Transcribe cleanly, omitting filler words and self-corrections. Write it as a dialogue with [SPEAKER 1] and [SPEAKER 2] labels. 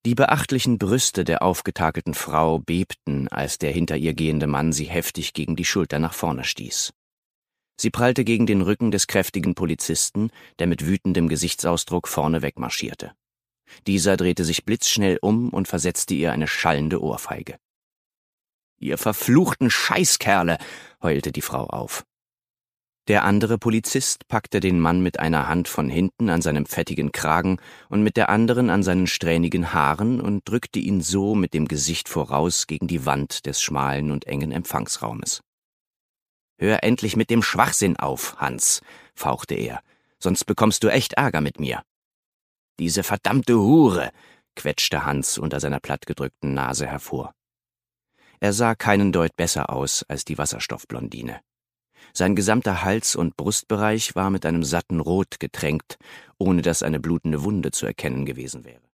[SPEAKER 1] Die beachtlichen Brüste der aufgetakelten Frau bebten, als der hinter ihr gehende Mann sie heftig gegen die Schulter nach vorne stieß. Sie prallte gegen den Rücken des kräftigen Polizisten, der mit wütendem Gesichtsausdruck vorne wegmarschierte. Dieser drehte sich blitzschnell um und versetzte ihr eine schallende Ohrfeige. »Ihr verfluchten Scheißkerle«, heulte die Frau auf. Der andere Polizist packte den Mann mit einer Hand von hinten an seinem fettigen Kragen und mit der anderen an seinen strähnigen Haaren und drückte ihn so mit dem Gesicht voraus gegen die Wand des schmalen und engen Empfangsraumes. »Hör endlich mit dem Schwachsinn auf, Hans«, fauchte er, »sonst bekommst du echt Ärger mit mir.« »Diese verdammte Hure«, quetschte Hans unter seiner plattgedrückten Nase hervor. Er sah keinen Deut besser aus als die Wasserstoffblondine. Sein gesamter Hals- und Brustbereich war mit einem satten Rot getränkt, ohne dass eine blutende Wunde zu erkennen gewesen wäre.